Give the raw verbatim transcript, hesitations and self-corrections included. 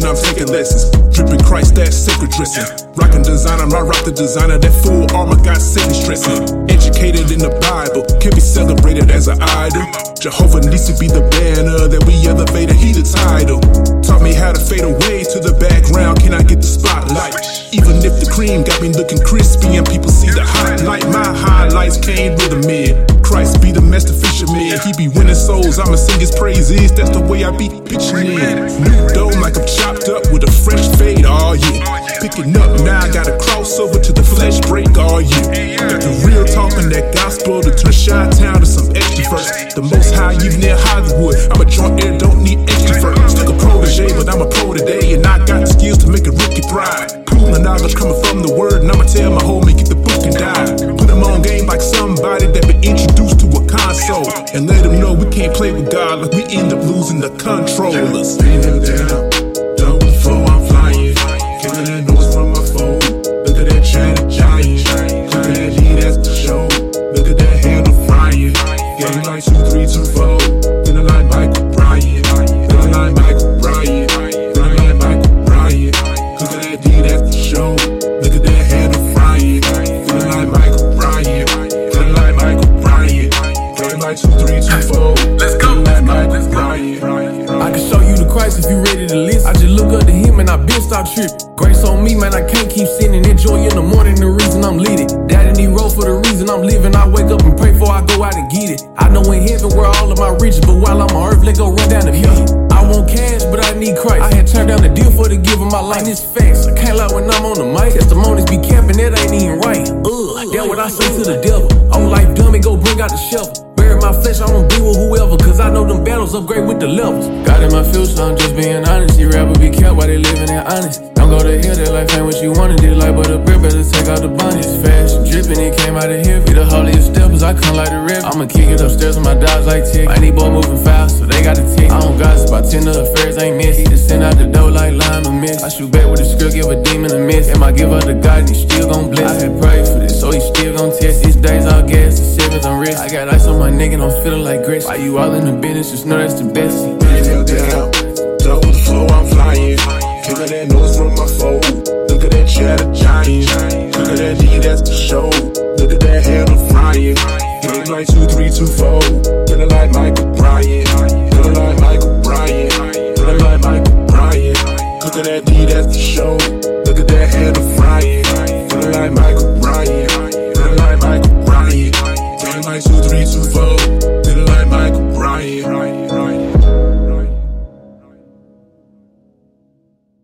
and I'm taking lessons. Dripping Christ, that sacred dressing. Rockin' designer, I rock the designer. That full armor got Satan stressing. Educated in the Bible, can be celebrated as an idol. Jehovah needs to be the banner that we elevated, he the title. Taught me how to fade away to the background, can I get the spotlight? Even if the cream got me looking crispy and people see the highlight, my highlights came with a man. Christ be the master fisherman, he be winning souls, I'ma sing his praises, that's the way I be pitching in. New dough like I'm chopped up with a fresh fade, oh yeah. Picking up now, I gotta cross over to the flesh break, oh yeah. Got the real talk and that gospel to turn Chi-Town to some extroverts. The most high even near Hollywood, I'm a joint air, don't need extroverts. Still a protege, but I'm a pro today, and I got the skills to make a rookie thrive. Cool and knowledge coming from the word, and I'ma tell my homie get the book and die. Put him on game like somebody that been introduced to a console, and let him know we can't play with God like we end up losing the controllers. Down, down, down before I'm flying, killing that noise from my phone. Look at that chatter giant, look at that lead, that's the show. Look at that handle frying, getting like two, three, two, four. Feeling like Michael Bryant, feeling like Michael Bryant, feeling like Michael Bryant. Look at that D, that's the show. Look at that handle frying, feeling like Michael Bryant, feeling like Michael Bryant, feeling like two, three, two, four. Let's go, like Michael Bryant. I can show you the Christ if you ready to listen. I just look up to him and I been stop tripping. Grace on me, man, I can't keep sinning. Enjoy in the morning, the reason I'm lit it. Daddy need roll for the reason I'm living. I wake up and pray before I go out and get it. I know in heaven where all of my riches, but while I'm on earth, let go run down the beat. I want cash, but I need Christ. I had turned down the deal for the give of my life. It's facts, I can't lie when I'm on the mic. Testimonies be capping, that ain't even right. Ugh, that's what I say to the devil. On life dummy, go bring out the shovel. Bury my flesh, I don't be with whoever, cause I know them battles upgrade with the levels. God in my future, I'm just being honest. You rapper be kept while they living that honest. Don't go to hell, that life ain't what you wanted. This life but a brick, better take out the bunny. It's fast, dripping, it came out of here. Be the holiest steppers, I come like the rip. I'ma kick it upstairs with my dogs like tick. I need boy moving fast, so they got the tick. I don't gossip, I tend to affairs ain't miss. He just send out the dough like lime or miss. I shoot back with a script, give a demon a miss. Am I give up to God and he still gon' bless? I had prayed for this, so he still gon' test. These days all gas, the sevens on wrist. I got ice on my neck and I'm feeling like grits. Why you all in the business, just know that's the best. Down, down, down before I'm flying, killing that noise from my phone. Look at that chatter giant, look at that D, that's the show. Look at that handle frying, getting like two, three, two, four.